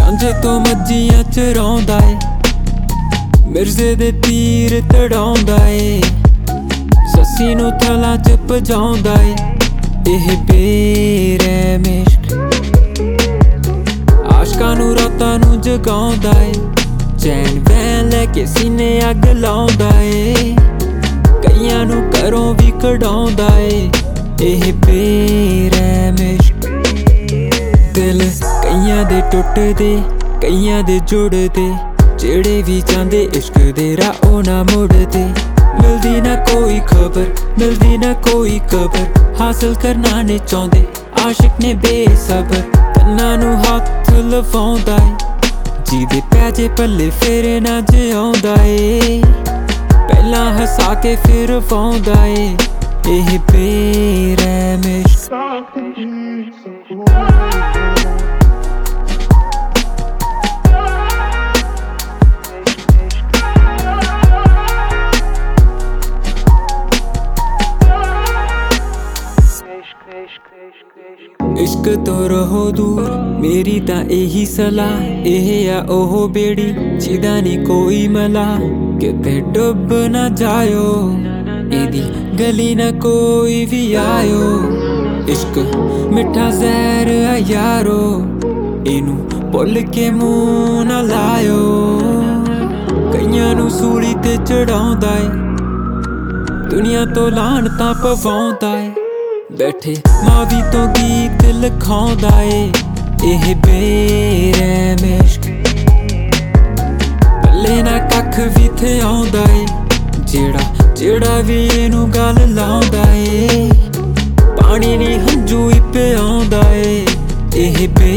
ਰਾਂਝੇ ਤੋਂ ਮੱਝੀਆਂ ਚਰਾਉਂਦਾ ਏ, ਮਿਰਜ਼ੇ ਦੇ ਤੀਰ ਤੜਾਉਂਦਾ ਏ, ਸੱਸੀ ਨੂੰ ਥਲਾਂ ਚ ਭਜਾਉਂਦਾ ਏ। ਇਹ ਬੇਰਹਿਮ ਇਸ਼ਕ ਆਸ਼ਕਾਂ ਨੂੰ ਰਾਤਾਂ ਨੂੰ ਜਗਾਉਂਦਾ ਏ, ਚੈਨ ਵੈਨ ਲੈ ਕੇ ਸੀਨੇ ਅੱਗ ਲਾਉਂਦਾ ਏ, ਕਈਆਂ ਨੂੰ ਘਰੋਂ ਵੀ ਕਢਾਉਂਦਾ ਏ। ਇਹ ਬੇਰਹਿਮ ਇਸ਼ਕ ਦਿਲ ਕਈਆਂ ਦੇ ਟੁੱਟਦੇ, ਕਈਆਂ ਦੇ ਜੁੜਦੇ, ਜਿਹੜੇ ਵੀ ਚਾਹੁੰਦੇ ਇਸ਼ਕ ਦੇ ਰਾਹ ਉਹ ਨਾ ਮੁੜਦੇ। ਮਿਲਦੀ ਨਾ ਕੋਈ ਖਬਰ, ਮਿਲਦੀ ਨਾ ਕੋਈ ਕਬਰ, ਹਾਸਲ ਕਰਨਾ ਨਹੀਂ ਚਾਹੁੰਦੇ ਆਸ਼ਿਕ ਨੇ ਬੇਸਬਰ। ਕੰਨਾਂ ਨੂੰ ਹੱਥ ਲਵਾਉਂਦਾ ਏ, ਜਿਹਦੇ ਪੈ ਜੇ ਪੱਲੇ ਫੇਰ ਨਾ ਜਿਉਂਦਾ ਏ, ਪਹਿਲਾਂ ਹਸਾ ਕੇ ਫਿਰ ਵਾਉਂਦਾ ਏ। ਇਹ ਬੇਰਹਿਮ ਇਸ਼ਕ इश्क तो रहो दूर, मेरी तां यही सलाह। एह आ ओह बेड़ी जिदा नी कोई मला, किते डुब ना जायो, एदी गली ना कोई भी आयो। इश्क मिठा जहर आ यारो, इनू भुल के मुंह ना लायो। कईयां नू सूली ते चढ़ाउंदा ए, दुनिया तो लानतां पवाउंदा ए, बैठे मावी तो गीत लिखाउंदा ए। ਇਹ ਬੇਰਹਿਮ ਇਸ਼ਕ ਪੱਲੇ ਨਾ ਕੱਖ ਵੀ ਥਿਆਉਂਦਾ ਏ, ਜਿਹੜਾ ਵੀ ਇਹਨੂੰ ਗੱਲ ਲਾਉਂਦਾ ਏ, ਪਾਣੀ ਨੀ ਹੰਝੂ ਹੀ ਪਿਆਉਂਦਾ ਏ। ਇਹ